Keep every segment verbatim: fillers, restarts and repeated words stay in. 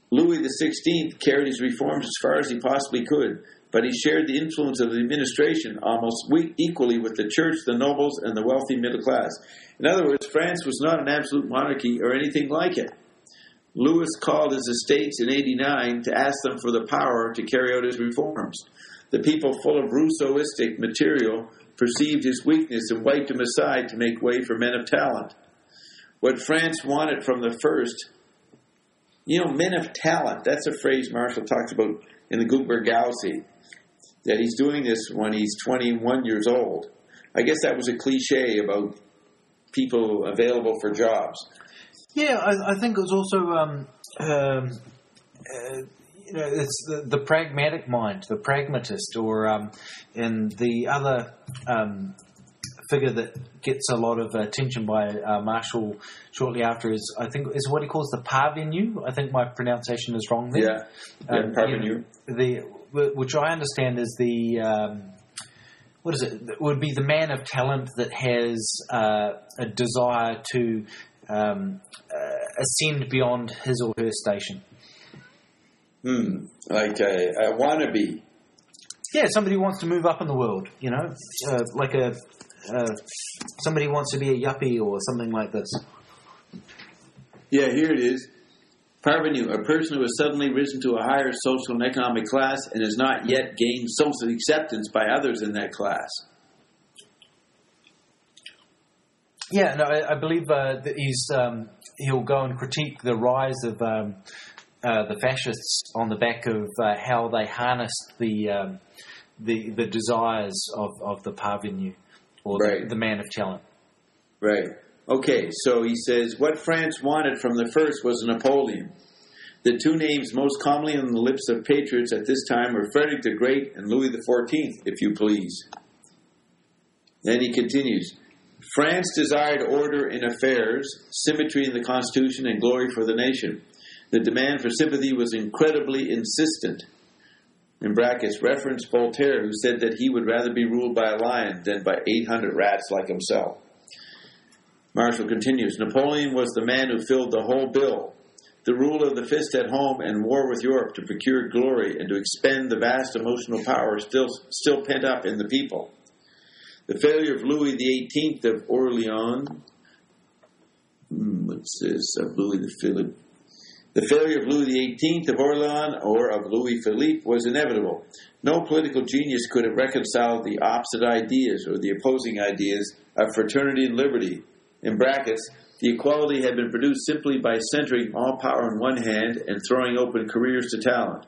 Louis the sixteenth carried his reforms as far as he possibly could, but he shared the influence of the administration almost equally with the church, the nobles, and the wealthy middle class. In other words, France was not an absolute monarchy or anything like it. Louis called his estates in eighty-nine to ask them for the power to carry out his reforms. The people, full of Rousseauistic material, perceived his weakness and wiped him aside to make way for men of talent. What France wanted from the first, you know, men of talent, that's a phrase Marshall talks about in the Gutenberg Galaxy, that he's doing this when he's twenty-one years old. I guess that was a cliche about people available for jobs. Yeah, I, I think it was also, um, um, uh, you know, it's the, the pragmatic mind, the pragmatist, or um, and the other um, figure that gets a lot of attention by uh, Marshall shortly after is, I think, is what he calls the parvenu. I think my pronunciation is wrong there. Yeah, yeah, um, parvenu. You know, the which I understand is the um, what is it? It would be the man of talent that has uh, a desire to um, uh, ascend beyond his or her station. Hmm, like a, a wannabe. Yeah, somebody who wants to move up in the world, you know, uh, like a uh, somebody who wants to be a yuppie or something like this. Yeah, here it is. Parvenu, a person who has suddenly risen to a higher social and economic class and has not yet gained social acceptance by others in that class. Yeah, no, I, I believe uh, that he's um, he'll go and critique the rise of um, uh, the fascists on the back of uh, how they harnessed the um, the the desires of, of the parvenu, or right. the, the man of talent. Right. Okay, so he says, what France wanted from the first was Napoleon. The two names most commonly on the lips of patriots at this time were Frederick the Great and Louis the fourteenth, if you please. Then he continues, France desired order in affairs, symmetry in the Constitution, and glory for the nation. The demand for sympathy was incredibly insistent. In brackets, reference Voltaire, who said that he would rather be ruled by a lion than by eight hundred rats like himself. Marshall continues, Napoleon was the man who filled the whole bill. The rule of the fist at home and war with Europe to procure glory and to expend the vast emotional power still still pent up in the people. The failure of Louis the eighteenth of Orleans, what's this, of Louis the Philippe? The failure of Louis the eighteenth of Orleans or of Louis Philippe was inevitable. No political genius could have reconciled the opposite ideas or the opposing ideas of fraternity and liberty. In brackets, the equality had been produced simply by centering all power in one hand and throwing open careers to talent.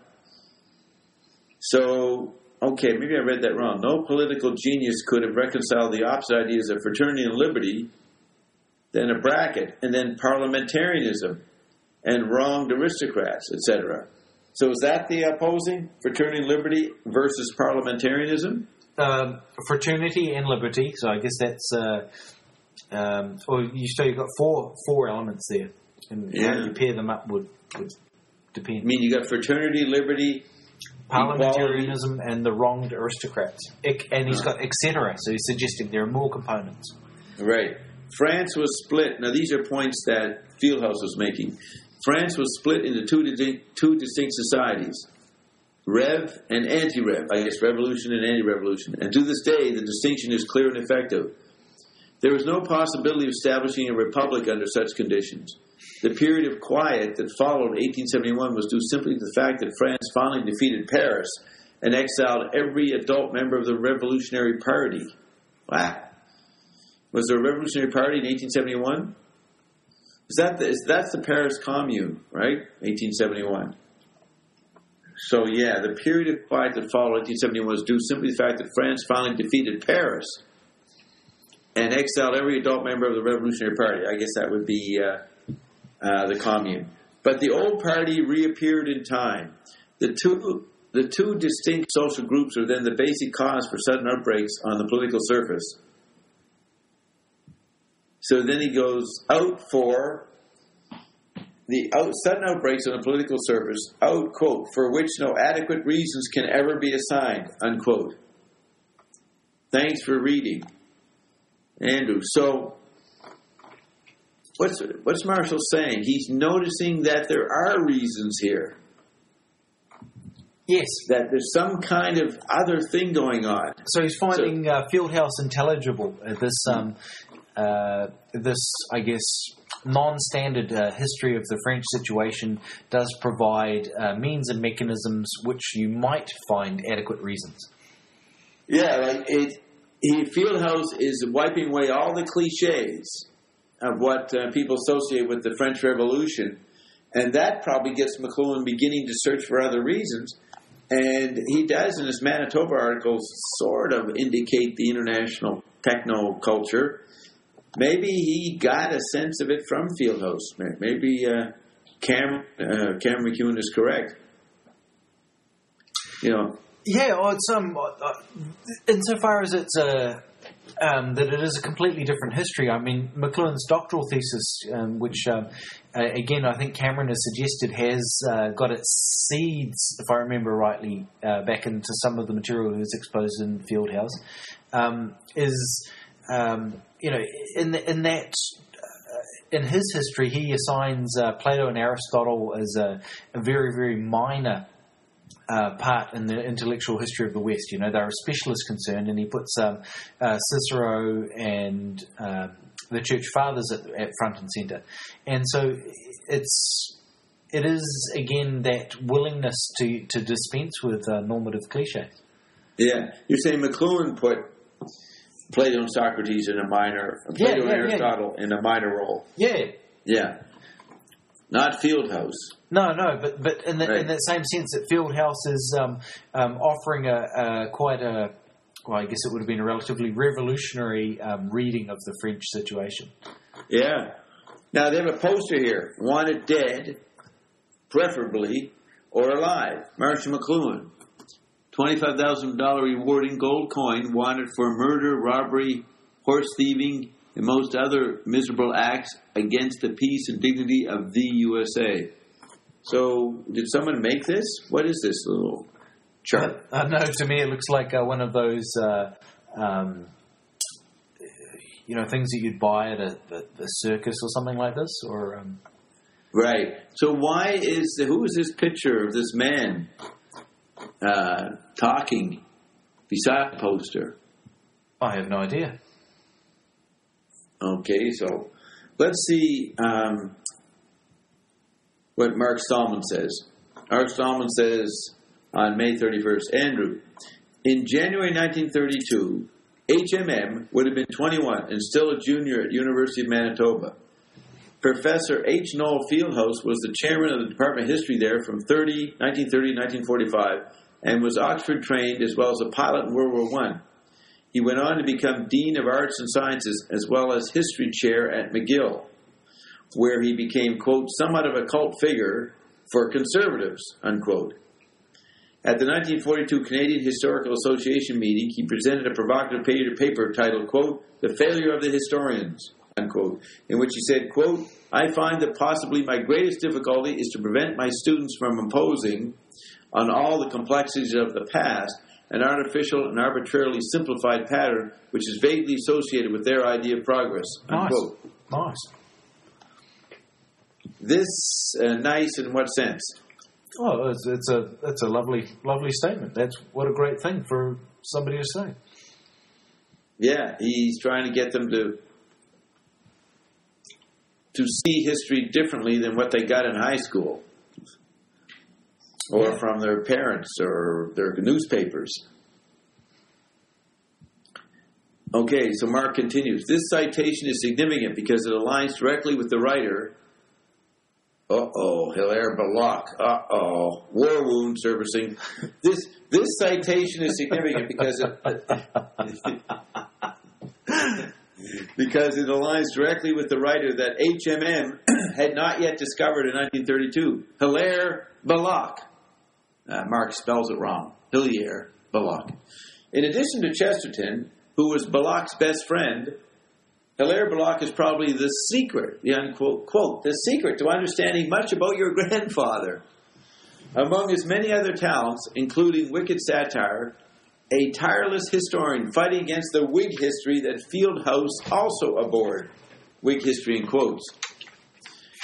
So, okay, maybe I read that wrong. No political genius could have reconciled the opposite ideas of fraternity and liberty, then a bracket, and then parliamentarism and wronged aristocrats, et cetera. So is that the opposing? Fraternity and liberty versus parliamentarism? Um, fraternity and liberty, so I guess that's... Uh Um, or you so you've got four four elements there, and yeah. how you pair them up would, would depend. I mean, you got fraternity, liberty, parliamentarism, equality. And the wronged aristocrats, and he's uh. got et cetera. So he's suggesting there are more components. Right. France was split. Now these are points that Fieldhouse was making. France was split into two distinct, two distinct societies, Rev and anti-Rev. I guess revolution and anti-revolution. And to this day, the distinction is clear and effective. There was no possibility of establishing a republic under such conditions. The period of quiet that followed eighteen seventy-one was due simply to the fact that France finally defeated Paris and exiled every adult member of the Revolutionary Party. Wow. Was there a Revolutionary Party in eighteen seventy-one? Is that the, is, that's the Paris Commune, right? eighteen seventy-one. So, yeah, the period of quiet that followed eighteen seventy-one was due simply to the fact that France finally defeated Paris and exiled every adult member of the Revolutionary Party. I guess that would be uh, uh, the Commune. But the old party reappeared in time. The two, the two distinct social groups are then the basic cause for sudden outbreaks on the political surface. So then he goes out for the out, sudden outbreaks on the political surface, out, quote, for which no adequate reasons can ever be assigned, unquote. Thanks for reading. Andrew, so, what's what's Marshall saying? He's noticing that there are reasons here. Yes. That there's some kind of other thing going on. So he's finding so, uh, Fieldhouse intelligible. Uh, this, um, uh, this, I guess, non-standard uh, history of the French situation does provide uh, means and mechanisms which you might find adequate reasons. Yeah, like it. He, Fieldhouse is wiping away all the cliches of what uh, people associate with the French Revolution, and that probably gets McLuhan beginning to search for other reasons. And he does, in his Manitoba articles, sort of indicate the international techno-culture. Maybe he got a sense of it from Fieldhouse. Maybe uh, Cam, uh, Cam McEwen is correct. You know. Yeah, well, it's, um, uh, insofar as it's a... Um, that it is a completely different history. I mean, McLuhan's doctoral thesis, um, which, um, uh, again, I think Cameron has suggested has uh, got its seeds, if I remember rightly, uh, back into some of the material he was exposed in Fieldhouse, um, is, um, you know, in, the, in that... In his history, he assigns uh, Plato and Aristotle as a, a very, very minor Uh, part in the intellectual history of the West. You know, they're a specialist concern, and he puts um, uh, Cicero and uh, the Church Fathers at, at front and centre. And so it's it is again that willingness to, to dispense with uh, normative cliches. Yeah, you're saying McLuhan put Plato and Socrates in a minor, Plato yeah, yeah, and Aristotle yeah. in a minor role. Yeah, yeah, not Fieldhouse. No, no, but but in, the, right. in that same sense, that Fieldhouse is um, um, offering a, a quite a, well, I guess it would have been a relatively revolutionary um, reading of the French situation. Yeah. Now they have a poster here: wanted dead, preferably, or alive. Marshall McLuhan, twenty-five thousand dollar rewarding gold coin, wanted for murder, robbery, horse thieving, and most other miserable acts against the peace and dignity of the U S A. So, did someone make this? What is this little chart? Uh, no, to me it looks like uh, one of those, uh, um, you know, things that you'd buy at a, a, a circus or something like this, or. Um... Right. So, why is the, who is this picture of this man uh, talking beside the poster? I have no idea. Okay, so let's see. Um, What Mark Stallman says. Mark Stallman says on May thirty-first, Andrew, in January nineteen thirty-two, H M M would have been twenty-one and still a junior at University of Manitoba. Professor H. Noel Fieldhouse was the chairman of the Department of History there from nineteen thirty to nineteen forty-five and was Oxford trained as well as a pilot in World War One. He went on to become Dean of Arts and Sciences as well as History Chair at McGill, where he became, quote, somewhat of a cult figure for conservatives, unquote. At the nineteen forty-two Canadian Historical Association meeting, he presented a provocative paper titled, quote, The Failure of the Historians, unquote, in which he said, quote, I find that possibly my greatest difficulty is to prevent my students from imposing on all the complexities of the past an artificial and arbitrarily simplified pattern which is vaguely associated with their idea of progress, unquote. Nice. Nice. This uh, nice in what sense? Oh, it's, it's a it's a lovely lovely statement. That's what a great thing for somebody to say. Yeah, he's trying to get them to to see history differently than what they got in high school, or yeah. from their parents or their newspapers. Okay, so Mark continues. This citation is significant because it aligns directly with the writer. Uh-oh, Hilaire Belloc. Uh-oh, war wound servicing. This this citation is significant because it because it aligns directly with the writer that H M M had not yet discovered in nineteen thirty-two. Hilaire Belloc. Uh, Mark spells it wrong. Hilaire Belloc. In addition to Chesterton, who was Belloc's best friend, Hilaire Belloc is probably the secret, the unquote, quote, the secret to understanding much about your grandfather. Among his many other talents, including wicked satire, a tireless historian fighting against the Whig history that Fieldhouse also abhorred. Whig history in quotes.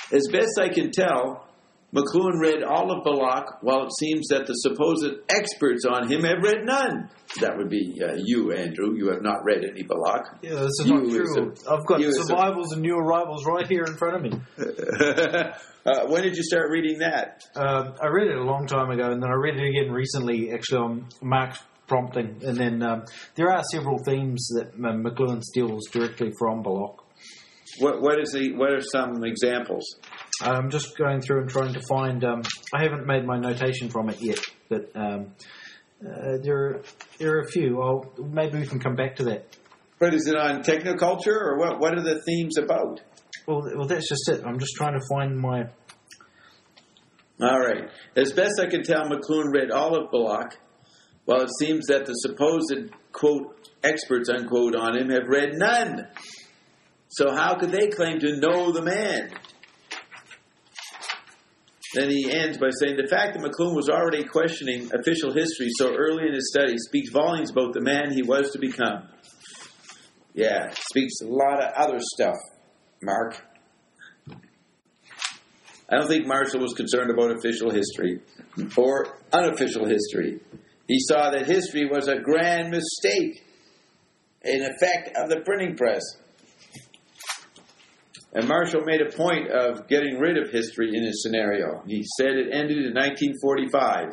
As best I can tell, McLuhan read all of Balak, while it seems that the supposed experts on him have read none. That would be uh, you, Andrew. You have not read any Balak. Yeah, this is you not true. A, I've got survivals and new arrivals right here in front of me. uh, when did you start reading that? Uh, I read it a long time ago, and then I read it again recently, actually on Mark's prompting. And then um, there are several themes that uh, McLuhan steals directly from Balak. What, what is the? What are some examples? I'm just going through and trying to find. Um, I haven't made my notation from it yet, but um, uh, there are, there are a few. I'll, maybe we can come back to that. But is it on technoculture, or what? What are the themes about? Well, well, that's just it. I'm just trying to find my. All right. As best I can tell, McLuhan read all of Balak, while it seems that the supposed quote experts unquote on him have read none. So how could they claim to know the man? Then he ends by saying, the fact that McLuhan was already questioning official history so early in his studies speaks volumes about the man he was to become. Yeah, speaks a lot of other stuff, Mark. I don't think Marshall was concerned about official history or unofficial history. He saw that history was a grand mistake, an effect of the printing press. And Marshall made a point of getting rid of history in his scenario. He said it ended in nineteen forty-five.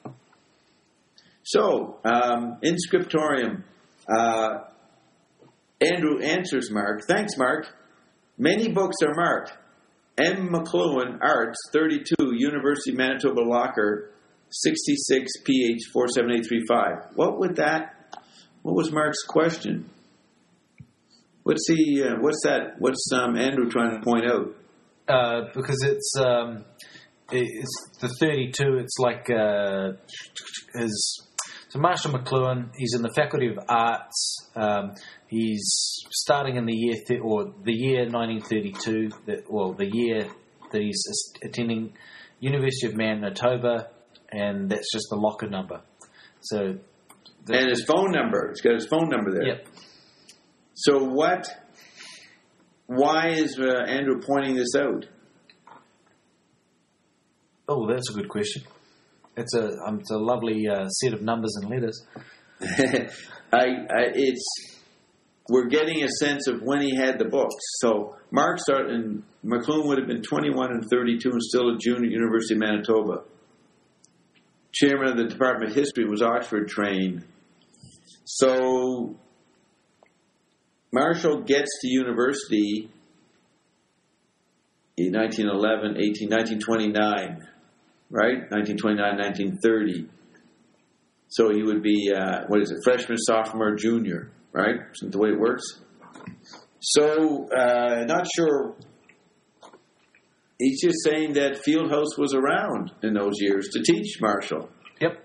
So, um, in scriptorium, uh, Andrew answers Mark. Thanks, Mark. Many books are marked. M. McLuhan, Arts, thirty-two, University of Manitoba Locker, sixty-six, P H four seven eight three five. What would that, what was Mark's question? What's he, uh, what's that, what's um, Andrew trying to point out? Uh, because it's, um, it's the thirty-two, it's like, uh, his, so Marshall McLuhan, he's in the Faculty of Arts, um, he's starting in the year, th- or the year nineteen thirty-two, that, well, the year that he's attending University of Manitoba, and that's just the locker number. So, the, and his phone number, it's got his phone number there. Yep. So what, why is uh, Andrew pointing this out? Oh, that's a good question. It's a, um, it's a lovely uh, set of numbers and letters. I, I, it's, we're getting a sense of when he had the books. So Mark started, and McLuhan would have been twenty-one and thirty-two and still a junior at University of Manitoba. Chairman of the Department of History, was Oxford trained. So Marshall gets to university in nineteen eleven, eighteen, nineteen twenty-nine, right? nineteen twenty-nine, nineteen thirty. So he would be, uh, what is it, freshman, sophomore, junior, right? Isn't the way it works? So, uh, not sure. He's just saying that Fieldhouse was around in those years to teach Marshall. Yep.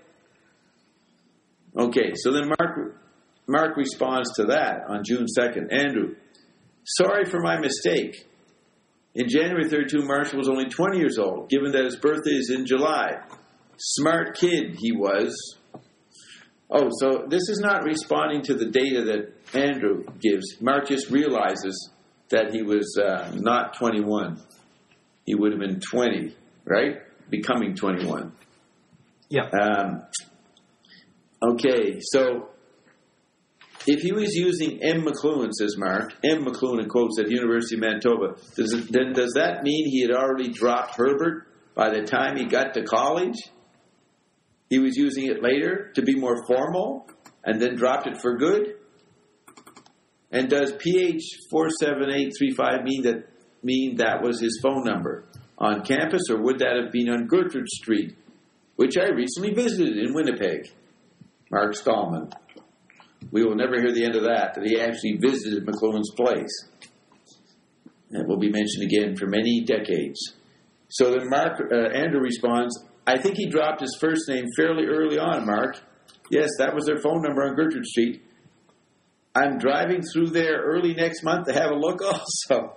Okay, so then Mark... Mark responds to that on June second. Andrew, sorry for my mistake. In January thirty-two, Marshall was only twenty years old, given that his birthday is in July. Smart kid he was. Oh, so this is not responding to the data that Andrew gives. Mark just realizes that he was uh, not twenty-one. He would have been twenty, right? Becoming twenty-one. Yeah. Um, okay, so if he was using M. McLuhan, says Mark, M. McLuhan in quotes at University of Manitoba, does it, then does that mean he had already dropped Herbert by the time he got to college? He was using it later to be more formal and then dropped it for good? And does P H four seven eight three five mean that mean that was his phone number on campus, or would that have been on Gertrude Street, which I recently visited in Winnipeg? Mark Stallman. We will never hear the end of that, that he actually visited McLuhan's place. That will be mentioned again for many decades. So then Mark, uh, Andrew responds, I think he dropped his first name fairly early on, Mark. Yes, that was their phone number on Gertrude Street. I'm driving through there early next month to have a look also.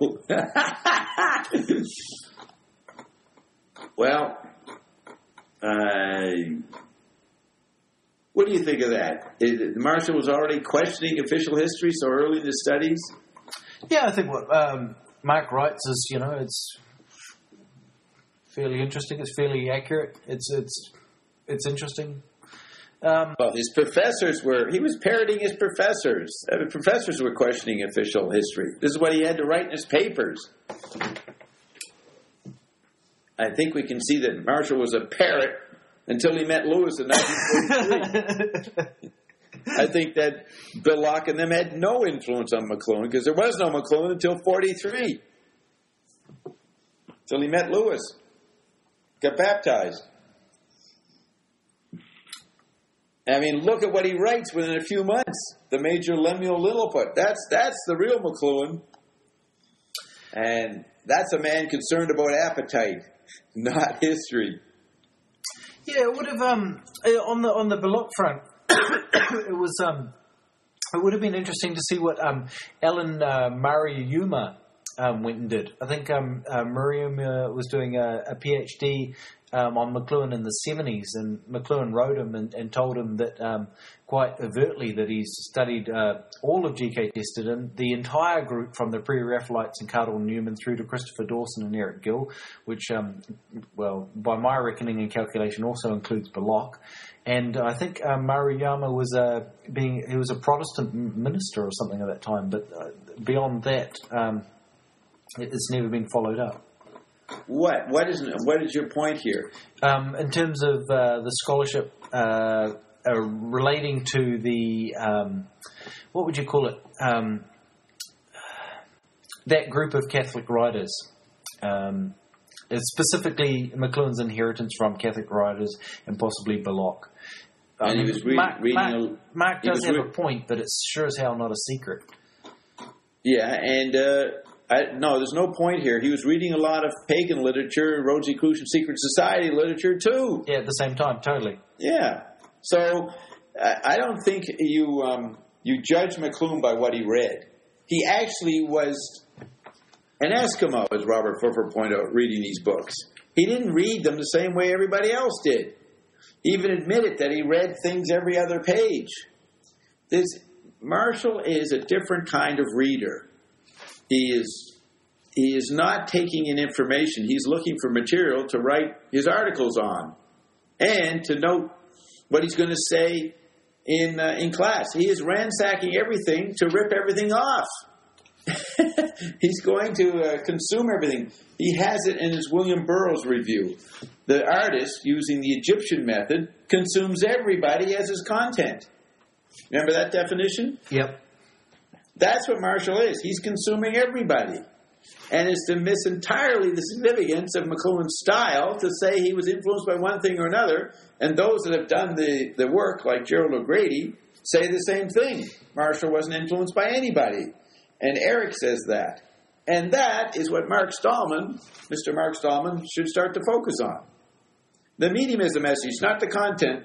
Well, uh, what do you think of that? Is it, Marshall was already questioning official history so early in his studies? Yeah, I think what um, Mark writes is, you know, it's fairly interesting. It's fairly accurate. It's it's it's interesting. Um, well, his professors were, he was parroting his professors. Uh, The professors were questioning official history. This is what he had to write in his papers. I think we can see that Marshall was a parrot until he met Lewis in nineteen forty-three. I think that Belloc and them had no influence on McLuhan because there was no McLuhan until forty-three. Until he met Lewis. Got baptized. I mean, look at what he writes within a few months. The Major Lemuel Lilliput. That's that's the real McLuhan. And that's a man concerned about appetite, not history. Yeah, it would have um on the on the Belloc front. it was um it would have been interesting to see what um Alan uh, Murray-Yuma um, went and did. I think um uh, Murray-Yuma was doing a, a PhD um, on McLuhan in the seventies, and McLuhan wrote him and, and told him that um, quite overtly that he's studied uh, all of G K Chesterton, the entire group from the Pre-Raphaelites and Cardinal Newman through to Christopher Dawson and Eric Gill, which, um, well, by my reckoning and calculation, also includes Belloc. And I think uh, Murray-Yama was uh, being he was a Protestant minister or something at that time, but uh, beyond that, um, it's never been followed up. What? What is what is your point here? Um, in terms of uh, the scholarship uh, uh, relating to the, um, what would you call it? Um, that group of Catholic writers. Um, specifically McLuhan's inheritance from Catholic writers and possibly Belloc. And he was re- Mark, reading... Mark, a, Mark does have re- a point, but it's sure as hell not a secret. Yeah, and... Uh, I, no, there's no point here. He was reading a lot of pagan literature, Rosicrucian secret society literature, too. Yeah, at the same time, totally. Yeah. So, I, I don't think you um, you judge McLuhan by what he read. He actually was an Eskimo, as Robert Fuffer pointed out, reading these books. He didn't read them the same way everybody else did. He even admitted that he read things every other page. This Marshall is a different kind of reader. He is he is not taking in information. He's looking for material to write his articles on and to note what he's going to say in uh, in class. He is ransacking everything to rip everything off. He's going to uh, consume everything. He has it in his William Burroughs review. The artist, using the Egyptian method, consumes everybody as his content. Remember that definition? Yep. That's what Marshall is. He's consuming everybody. And it's to miss entirely the significance of McLuhan's style to say he was influenced by one thing or another. And those that have done the, the work, like Gerald O'Grady, say the same thing. Marshall wasn't influenced by anybody. And Eric says that. And that is what Mark Stallman, Mister Mark Stallman, should start to focus on. The medium is the message, not the content.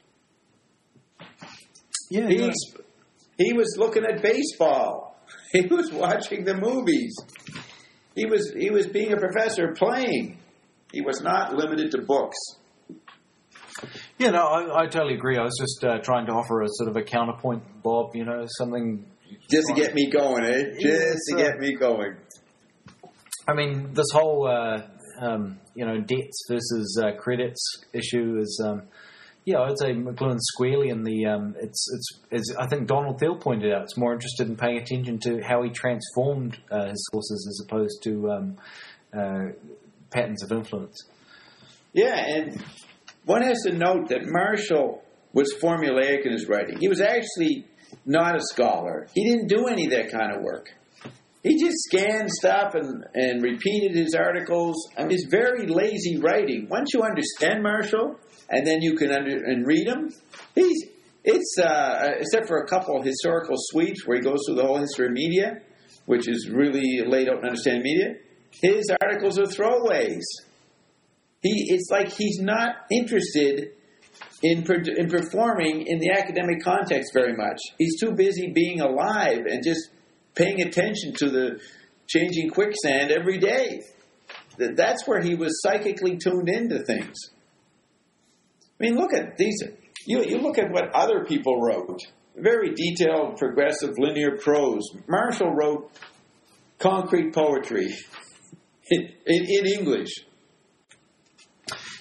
Yeah, He's... yeah. He was looking at baseball. He was watching the movies. He was he was being a professor playing. He was not limited to books. Yeah, no, I, I totally agree. I was just uh, trying to offer a sort of a counterpoint, Bob, you know, something... Just to get me going, eh? Just Yes, to uh, get me going. I mean, this whole, uh, um, you know, debts versus uh, credits issue is... Um, Yeah, I'd say McLuhan's squarely in the. Um, it's it's as I think Donald Thiel pointed out. It's more interested in paying attention to how he transformed uh, his sources as opposed to um, uh, patterns of influence. Yeah, and one has to note that Marshall was formulaic in his writing. He was actually not a scholar. He didn't do any of that kind of work. He just scanned stuff and, and repeated his articles. I mean, it's very lazy writing. Once you understand Marshall, and then you can under, and read him, he's it's uh, except for a couple of historical sweeps where he goes through the whole history of media, which is really laid out in Understanding Media. His articles are throwaways. He it's like he's not interested in in performing in the academic context very much. He's too busy being alive and just paying attention to the changing quicksand every day. That's where he was psychically tuned into things. I mean, look at these. You, you look at what other people wrote. Very detailed, progressive, linear prose. Marshall wrote concrete poetry in, in, in English.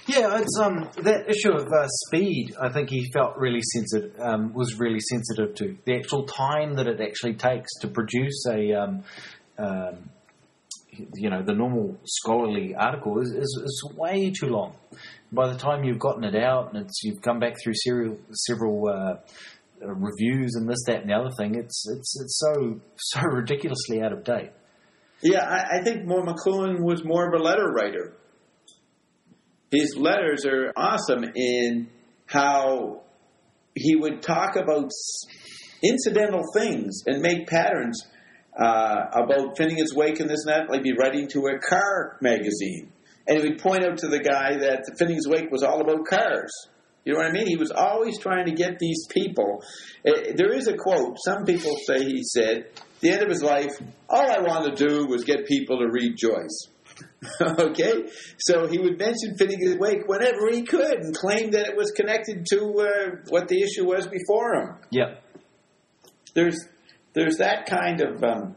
Yeah, it's um that issue of uh, speed. I think he felt really sensitive. Um, was really sensitive to the actual time that it actually takes to produce a, um, um, you know, the normal scholarly article is, is is way too long. By the time you've gotten it out and it's you've come back through several several uh, reviews and this, that, and the other thing, it's it's it's so so ridiculously out of date. Yeah, I, I think more McLuhan was more of a letter writer. His letters are awesome in how he would talk about incidental things and make patterns uh, about Finnegan's Wake and this and that. Like be writing to a car magazine. And he would point out to the guy that Finnegan's Wake was all about cars. You know what I mean? He was always trying to get these people. Uh, there is a quote. Some people say he said, at the end of his life, all I wanted to do was get people to read Joyce. Okay? So he would mention Finnegan's Wake whenever he could and claim that it was connected to uh, what the issue was before him. Yep. There's there's that kind of um,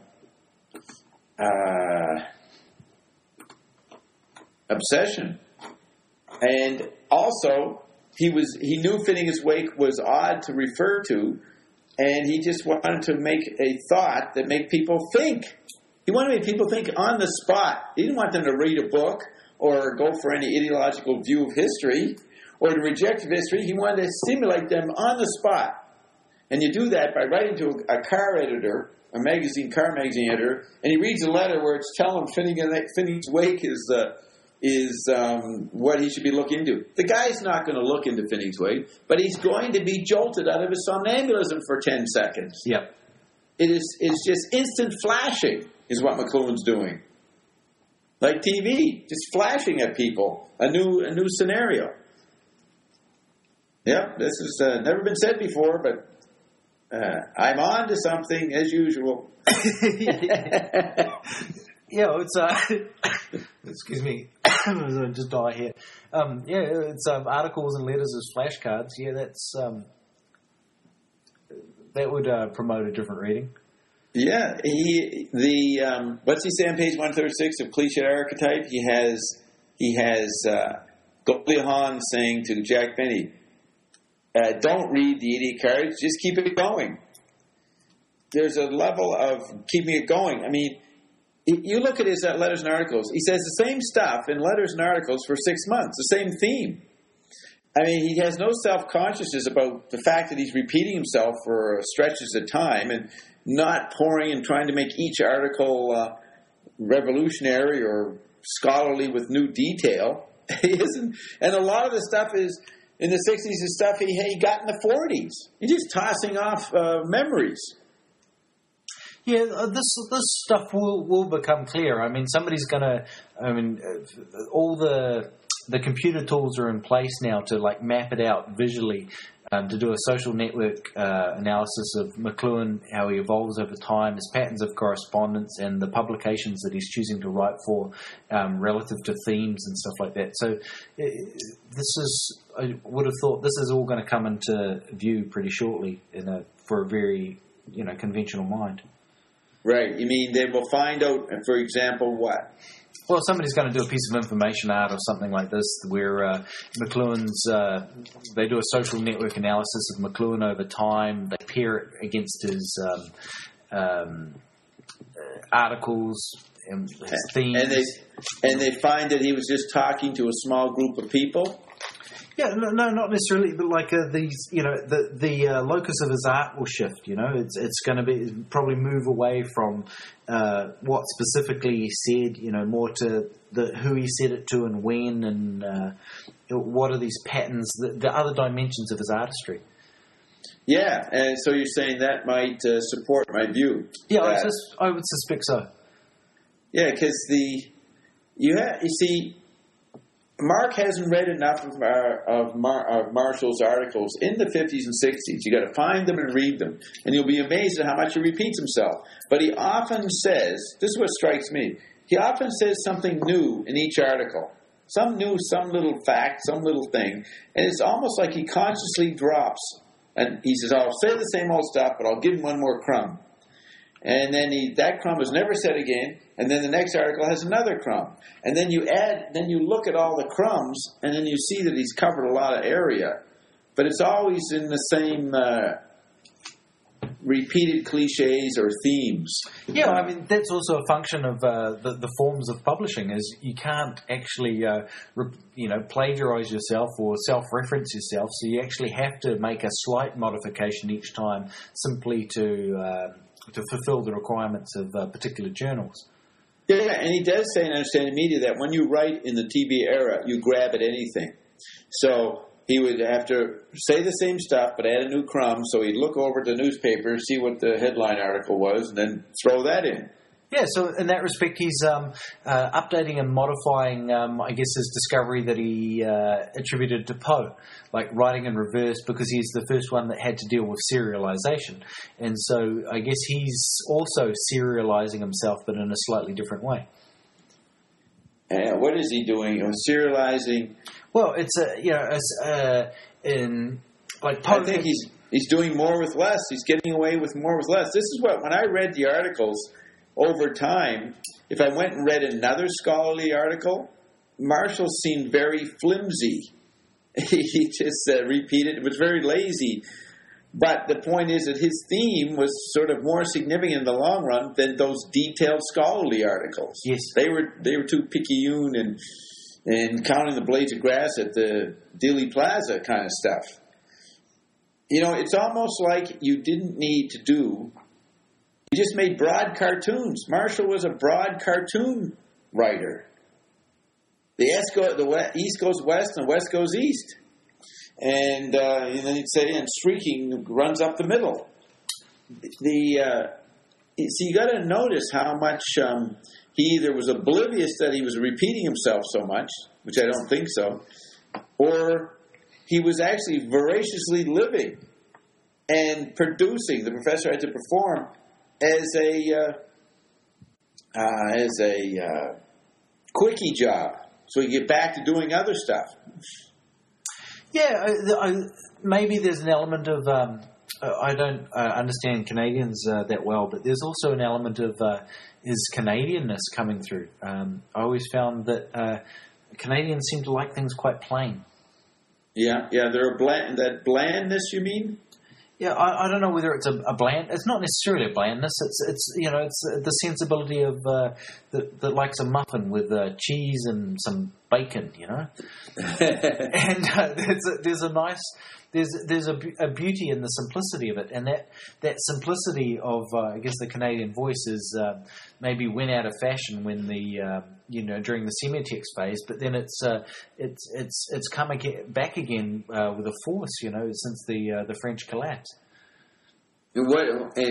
uh, obsession. And also, he was he knew Finnegan's Wake was odd to refer to, and he just wanted to make a thought that make people think. He wanted to make people think on the spot. He didn't want them to read a book or go for any ideological view of history or to reject history. He wanted to stimulate them on the spot. And you do that by writing to a car editor, a magazine, car magazine editor, and he reads a letter where it's telling him Finnegan, Finnegan's Wake is uh, is um, what he should be looking into. The guy's not going to look into Finnegan's Wake, but he's going to be jolted out of his somnambulism for ten seconds. Yep. It is it's just instant flashing is what McLuhan's doing. Like T V, just flashing at people a new a new scenario. Yep, this has uh, never been said before, but uh, I'm on to something as usual. Yeah, it's uh, excuse me, just die here. Um, yeah, it's um, articles and letters as flashcards. Yeah, that's um, that would uh, promote a different reading. Yeah, he the um, what's he say on page one thirty-six of Cliche Archetype? He has he has uh, Goldie Hawn saying to Jack Benny, uh, "Don't read the idiot cards, just keep it going." There's a level of keeping it going. I mean, you look at his uh, letters and articles. He says the same stuff in letters and articles for six months, the same theme. I mean, he has no self-consciousness about the fact that he's repeating himself for stretches of time and not pouring and trying to make each article uh, revolutionary or scholarly with new detail. He isn't, and a lot of the stuff is in the sixties is stuff he, he got in the forties. He's just tossing off uh, memories. Yeah, this this stuff will will become clear. I mean, somebody's going to. I mean, all the the computer tools are in place now to like map it out visually, um, to do a social network uh, analysis of McLuhan, how he evolves over time, his patterns of correspondence, and the publications that he's choosing to write for, um, relative to themes and stuff like that. So, it, this is. I would have thought this is all going to come into view pretty shortly in a for a very you know conventional mind. Right. You mean they will find out, for example, what? Well, somebody's going to do a piece of information out or something like this where uh, McLuhan's, uh, they do a social network analysis of McLuhan over time. They pair it against his um, um, articles and his themes. And they, and they find that he was just talking to a small group of people? Yeah, no, no, not necessarily, but like uh, these, you know, the the uh, locus of his art will shift. You know, it's it's going to be probably move away from uh, what specifically he said. You know, more to the who he said it to and when, and uh, what are these patterns, the, the other dimensions of his artistry. Yeah, and so you're saying that might uh, support my view. Yeah, that, I, sus- I would suspect so. Yeah, because the you have you see. Mark hasn't read enough of, uh, of, Mar- of Marshall's articles in the fifties and sixties. You got to find them and read them, and you'll be amazed at how much he repeats himself. But he often says, this is what strikes me, he often says something new in each article. Some new, some little fact, some little thing. And it's almost like he consciously drops. And he says, I'll say the same old stuff, but I'll give him one more crumb. and then he, that crumb is never said again, and then the next article has another crumb. And then you add, then you look at all the crumbs, and then you see that he's covered a lot of area. But it's always in the same uh, repeated cliches or themes. Yeah, I mean, that's also a function of uh, the, the forms of publishing, is you can't actually, uh, re- you know, plagiarize yourself or self-reference yourself, so you actually have to make a slight modification each time simply to uh, to fulfill the requirements of uh, particular journals. Yeah, and he does say in Understanding Media that when you write in the T V era, you grab at anything. So he would have to say the same stuff, but add a new crumb. So he'd look over at the newspaper, see what the headline article was, and then throw that in. Yeah, so in that respect, he's um, uh, updating and modifying, um, I guess, his discovery that he uh, attributed to Poe, like writing in reverse, because he's the first one that had to deal with serialization. And so I guess he's also serializing himself, but in a slightly different way. And what is he doing? Oh, serializing? Well, it's a, you know, it's uh, in like Poe. I think he's he's doing more with less. He's getting away with more with less. This is what, when I read the articles over time, if I went and read another scholarly article, Marshall seemed very flimsy. He just uh, repeated. It was very lazy. But the point is that his theme was sort of more significant in the long run than those detailed scholarly articles. Yes, they were they were too picayune and and counting the blades of grass at the Dealey Plaza kind of stuff. You know, it's almost like you didn't need to do. You just made broad cartoons. Marshall was a broad cartoon writer. The East, go, the west, east goes west and west goes east. And, uh, and then he'd say, and streaking runs up the middle. The uh, See, you got to notice how much um, he either was oblivious that he was repeating himself so much, which I don't think so, or he was actually voraciously living and producing. The professor had to perform as a uh, uh, as a uh, quickie job, so you get back to doing other stuff. Yeah, I, I, maybe there's an element of um, I don't uh, understand Canadians uh, that well, but there's also an element of uh, his Canadianness coming through. Um, I always found that uh, Canadians seem to like things quite plain. Yeah, yeah, they're a bland. That blandness, you mean? Yeah, I, I don't know whether it's a, a bland. It's not necessarily a blandness. It's it's you know it's the sensibility of uh, that that likes a muffin with uh, cheese and some bacon. You know, and uh, there's a, there's a nice there's there's a, a beauty in the simplicity of it, and that that simplicity of uh, I guess the Canadian voice is uh, maybe went out of fashion when the uh, you know during the semiotext phase, but then it's uh, it's it's it's come again, back again uh, with a force. You know, since the uh, the French collapse. What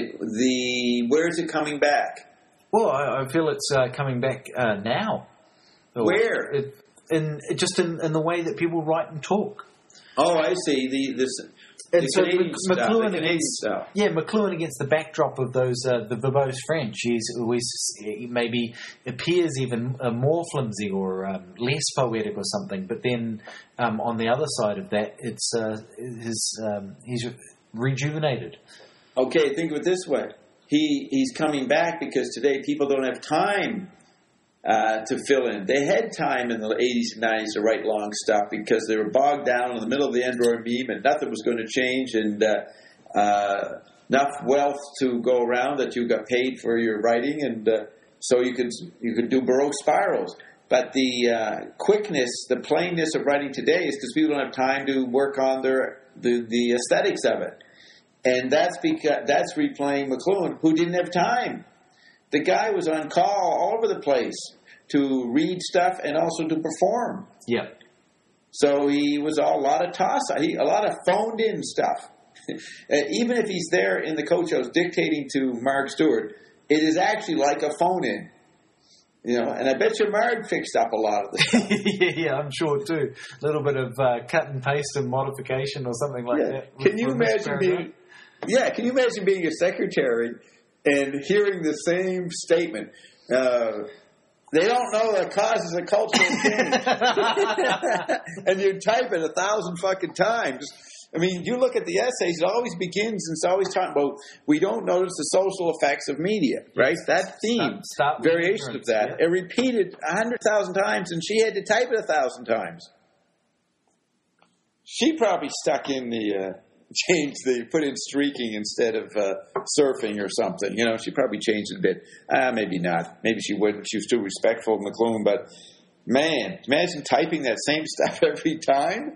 the where is it coming back? Well, I, I feel it's uh, coming back uh, now. Where? It, in just in, in the way that people write and talk. Oh, I see. The this and the so Canadian Mc, stuff. McLuhan The Canadian against stuff. yeah, McLuhan against the backdrop of those uh, the verbose French. He's always he maybe appears even uh, more flimsy or um, less poetic or something. But then um, on the other side of that, it's uh, his um, he's rejuvenated. Okay, think of it this way. He he's coming back because today people don't have time uh, to fill in. They had time in the eighties and nineties to write long stuff because they were bogged down in the middle of the Android meme and nothing was going to change and uh, uh, enough wealth to go around that you got paid for your writing and uh, so you could you could do Baroque spirals. But the uh, quickness, the plainness of writing today is because people don't have time to work on their the, the aesthetics of it. And that's because that's replaying McLuhan, who didn't have time. The guy was on call all over the place to read stuff and also to perform. Yeah. So he was all, a lot of toss, he, a lot of phoned in stuff. Even if he's there in the coach house dictating to Mark Stewart, it is actually like a phone in. You know, and I bet you Mark fixed up a lot of this. yeah, yeah, I'm sure too. A little bit of uh, cut and paste and modification or something like yeah. that. Can you imagine being? Yeah, can you imagine being a secretary and hearing the same statement? Uh, They don't know that causes a cultural change. And you type it a thousand fucking times. I mean, you look at the essays, it always begins and it's always talking about we don't notice the social effects of media, right? That theme, Start, start variation of that, yeah. it repeated a hundred thousand times and she had to type it a thousand times. She probably stuck in the, uh, changed the, put in streaking instead of uh, surfing or something. You know, she probably changed it a bit. Ah, maybe not. Maybe she wouldn't. She was too respectful of McLuhan, but man, imagine typing that same stuff every time.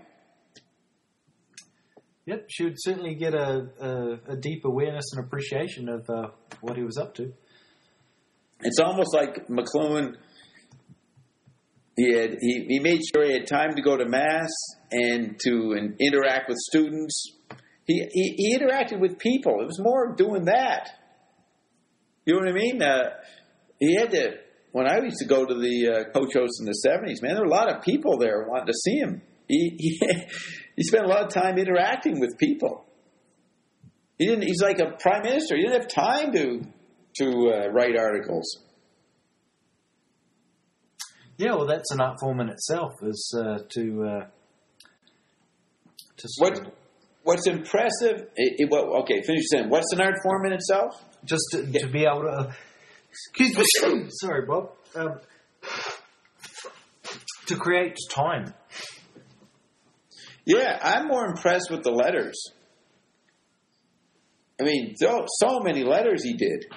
Yep, she would certainly get a, a, a deep awareness and appreciation of uh, what he was up to. It's almost like McLuhan, he, had, he, he made sure he had time to go to Mass and to and interact with students. He, he he interacted with people. It was more doing that. You know what I mean? Uh, he had to, when I used to go to the uh, coach house in the seventies, man, there were a lot of people there wanting to see him. He, he he spent a lot of time interacting with people. He didn't. He's like a prime minister. He didn't have time to to uh, write articles. Yeah, well, that's an art form in itself. Is uh, to uh, to what what's impressive? It, it, well, okay, finish your sentence. What's an art form in itself? Just to, yeah. to be able to. Excuse me. Sorry, Bob. Um, to create time. Yeah, I'm more impressed with the letters. I mean, so, so many letters he did.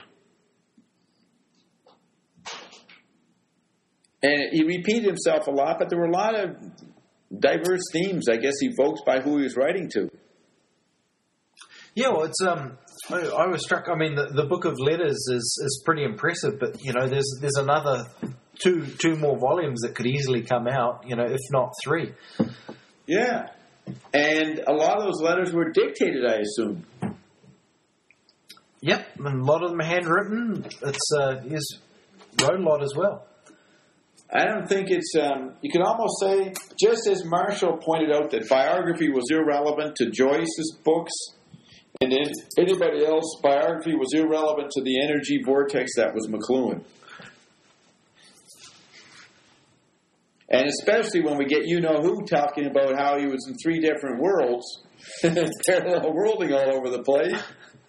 And he repeated himself a lot, but there were a lot of diverse themes, I guess, evoked by who he was writing to. Yeah, well, it's um, I, I was struck. I mean, the, the book of letters is, is pretty impressive, but you know, there's there's another two two more volumes that could easily come out. You know, if not three. Yeah. And a lot of those letters were dictated, I assume. Yep, and a lot of them are handwritten. It's uh, he's wrote a lot as well. I don't think it's. Um, you could almost say, just as Marshall pointed out that biography was irrelevant to Joyce's books, and then anybody else, biography was irrelevant to the energy vortex that was McLuhan. And especially when we get you-know-who talking about how he was in three different worlds, parallel worlding all over the place.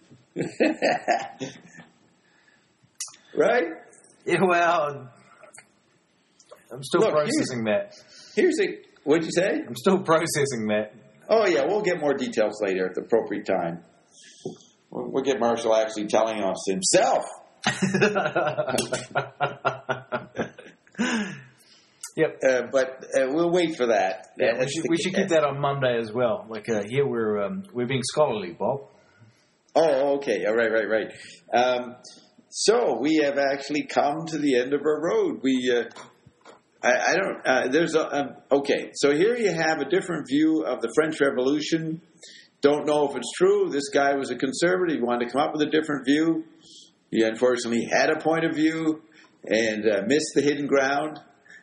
Right? Yeah, well, I'm still Look, processing here's, that. Here's a... What'd you say? I'm still processing that. Oh, yeah, we'll get more details later at the appropriate time. We'll, we'll get Marshall actually telling us himself. Yep, uh, but uh, we'll wait for that. Yeah, we should, we should keep that on Monday as well. Like uh, here, we're um, we're being scholarly, Bob. Oh, okay. All right, right, right. Um, so we have actually come to the end of our road. We, uh, I, I don't. Uh, there's a um, okay. So here you have a different view of the French Revolution. Don't know if it's true. This guy was a conservative. He wanted to come up with a different view. He unfortunately had a point of view and uh, missed the hidden ground.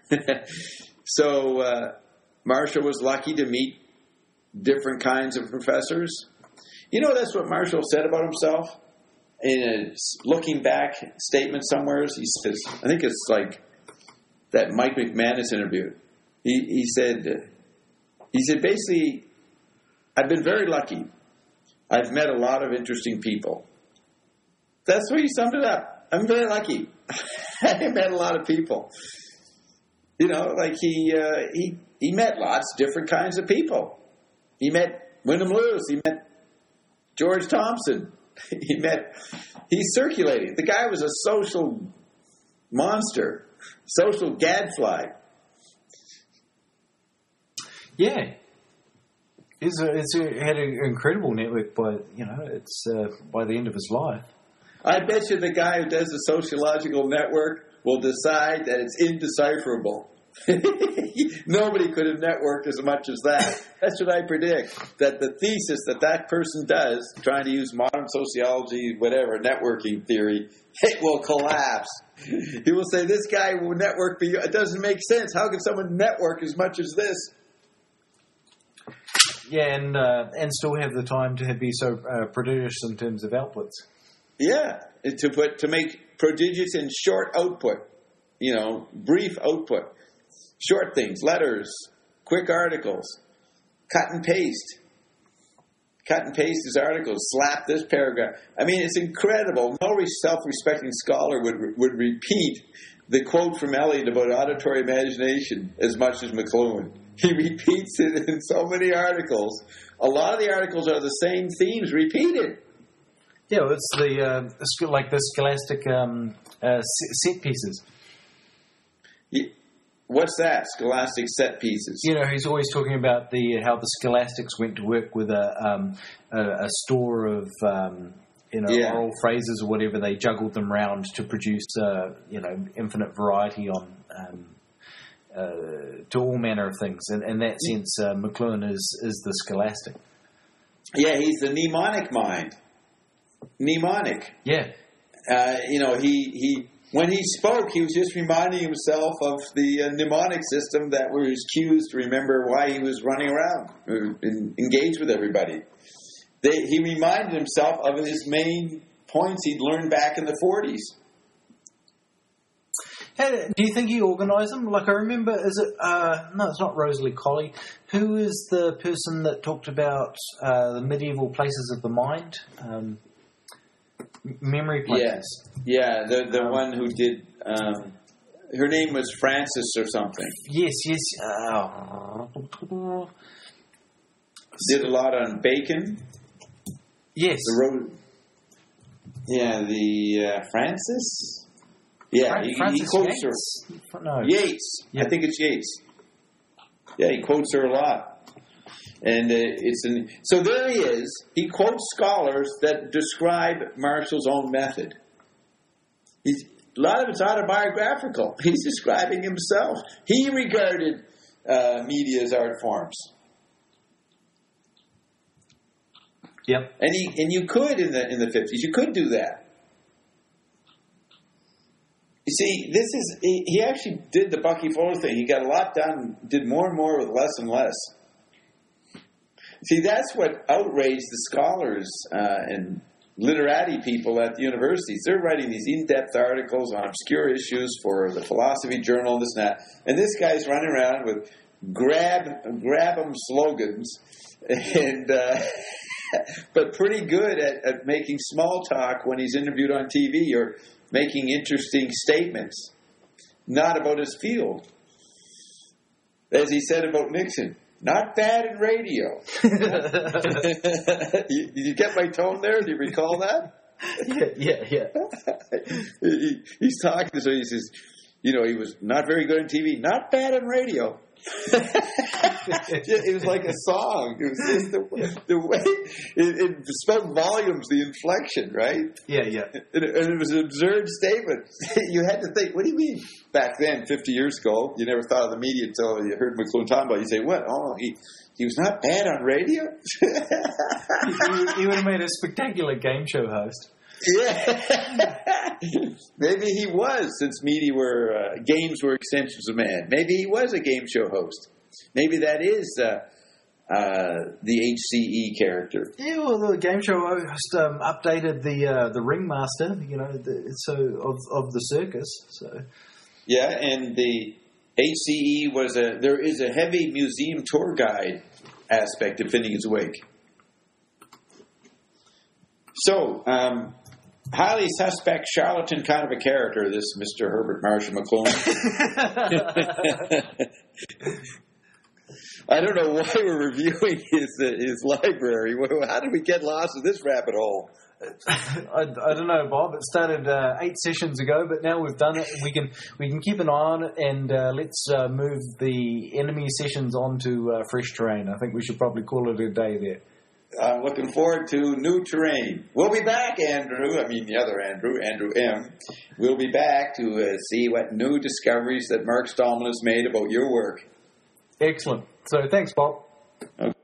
So uh, Marshall was lucky to meet different kinds of professors. You know, that's what Marshall said about himself in a looking back statement somewhere. He says, I think it's like that Mike McManus interview. He, he said, he said basically, I've been very lucky. I've met a lot of interesting people. That's where he summed it up. I'm very lucky. I met a lot of people. You know, like he uh, he he met lots of different kinds of people. He met Wyndham Lewis. He met George Thompson. He met. He's circulating. The guy was a social monster, social gadfly. Yeah, he's a, he's a, had an incredible network. By you know, it's uh, by the end of his life. I bet you the guy who does the sociological network will decide that it's indecipherable. Nobody could have networked as much as that. That's what I predict. That the thesis that that person does, trying to use modern sociology, whatever, networking theory, it will collapse. He will say, this guy will network, but it doesn't make sense. How can someone network as much as this? Yeah, and uh, and still have the time to be so uh, prodigious in terms of outputs. Yeah, to put to make prodigious in short output. you know, brief output, short things, letters, quick articles, cut and paste. Cut and paste his articles, slap this paragraph. I mean, it's incredible. No self-respecting scholar would would repeat the quote from Eliot about auditory imagination as much as McLuhan. He repeats it in so many articles. A lot of the articles are the same themes repeated. Yeah, well, it's the uh, like the scholastic um, uh, set pieces. Yeah. What's that? Scholastic set pieces. You know, he's always talking about the how the scholastics went to work with a um, a, a store of um, you know yeah. oral phrases or whatever. They juggled them round to produce uh, you know infinite variety on um, uh, to all manner of things. And in that sense, uh, McLuhan is is the scholastic. Yeah, he's the mnemonic mind. Mnemonic. Yeah. Uh, you know, he he. When he spoke, he was just reminding himself of the uh, mnemonic system that were his cues to remember why he was running around and engaged with everybody. They, he reminded himself of his main points he'd learned back in the forties. Hey, do you think he organised them? Like, I remember, is it, uh, no, it's not Rosalie Colley. Who is the person that talked about uh, the medieval places of the mind? Um Memory places. Yeah, yeah. The the um, one who did. Um, her name was Frances or something. Yes, yes. Uh, did a lot on Bacon. Yes. The road. Yeah, the uh, Frances. Yeah, Fra- he, Frances he quotes Yates? her. No. Yates. Yeah. I think it's Yates. Yeah, he quotes her a lot. And uh, it's an, so there he is. He quotes scholars that describe Marshall's own method. He's, a lot of it's autobiographical. He's describing himself. He regarded uh, media as art forms. Yep. And he and you could in the in the fifties. You could do that. You see, this is he, he actually did the Bucky Fuller thing. He got a lot done. Did more and more with less and less. See, that's what outraged the scholars uh, and literati people at the universities. They're writing these in-depth articles on obscure issues for the Philosophy Journal and this and that. And this guy's running around with grab grab 'em slogans, and uh, but pretty good at, at making small talk when he's interviewed on T V or making interesting statements, not about his field. As he said about Nixon. Not bad in radio. you, you get my tone there? Do you recall that? Yeah, yeah, yeah. he, he's talking, so he says, you know, he was not very good on T V, not bad on radio. It was like a song. It was just the, the way it, it spoke volumes, the inflection, right? Yeah, yeah. And it, and it was an absurd statement. You had to think, what do you mean? Back then, fifty years ago, you never thought of the media until you heard McLuhan talking about it. You say, what? Oh, he he was not bad on radio? he, he, he would have made a spectacular game show host. Yeah. Maybe he was, since media were, uh, games were extensions of man. Maybe he was a game show host. Maybe that is uh, uh, the H C E character. Yeah, well, the game show host um, updated the uh, the ringmaster, you know, the, so of of the circus. So yeah, and the H C E was a there is a heavy museum tour guide aspect of Finnegan's Wake. So. Um, Highly suspect charlatan kind of a character, this Mister Herbert Marshall McLuhan. I don't know why we're reviewing his uh, his library. How did we get lost in this rabbit hole? I, I don't know, Bob. It started uh, eight sessions ago, but now we've done it. We can we can keep an eye on it, and uh, let's uh, move the enemy sessions onto uh, fresh terrain. I think we should probably call it a day there. I'm looking forward to new terrain. We'll be back, Andrew. I mean, the other Andrew, Andrew M. We'll be back to uh, see what new discoveries that Mark Stallman has made about your work. Excellent. So thanks, Bob. Okay.